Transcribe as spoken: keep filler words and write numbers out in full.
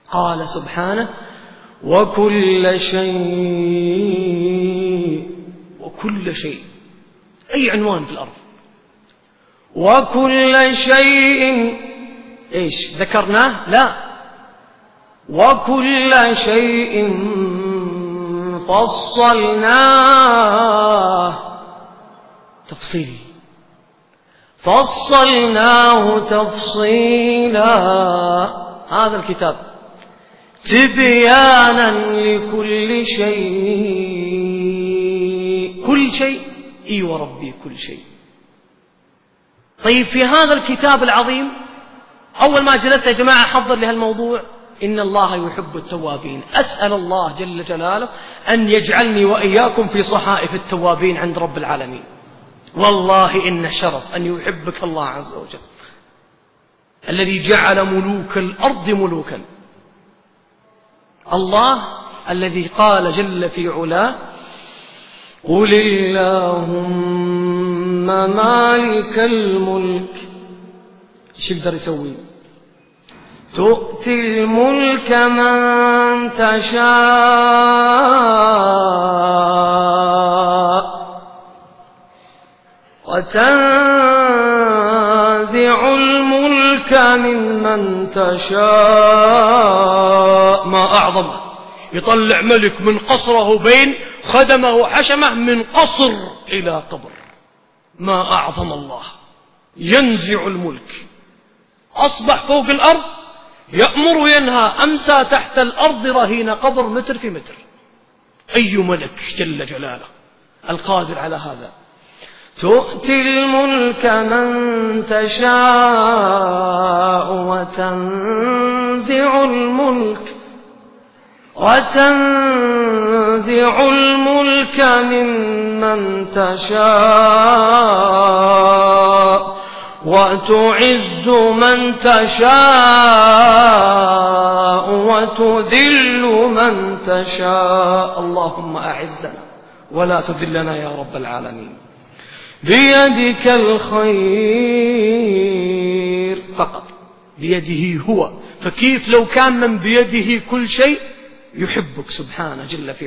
قال سبحانه: وكل شيء. وكل شيء أي عنوان في الأرض. وكل شيء إيش ذكرناه؟ لا، وكل شيء فصلناه تفصيل، فصلناه تفصيلا. هذا الكتاب تبيانا لكل شيء. كل شيء اي وربي كل شيء. طيب في هذا الكتاب العظيم أول ما جلست يا جماعة حضر لهالموضوع: إن الله يحب التوابين. أسأل الله جل جلاله أن يجعلني وإياكم في صحائف التوابين عند رب العالمين. والله إن الشرف أن يحبك الله عز وجل الذي جعل ملوك الأرض ملوكا. الله الذي قال جل في علاه: قل اللهم مالك الملك. ايش يقدر يسوي؟ تؤتي الملك من تشاء وتنزع الملك ممن تشاء. ما أعظمه، يطلع ملك من قصره بين خدمه حشمه من قصر إلى قبر. ما أعظم الله، ينزع الملك. أصبح فوق الأرض يأمر وينهى، أمسى تحت الأرض رهين قبر متر في متر. أي ملك جل جلاله القادر على هذا. تؤتي الملك من تشاء وتنزع الملك وتنزع الملك ممن تشاء وتعز من تشاء وتذل من تشاء. اللهم أعزنا ولا تذلنا يا رب العالمين. بيدك الخير فقط، بيده هو. فكيف لو كان من بيده كل شيء؟ يحبك سبحانه جل في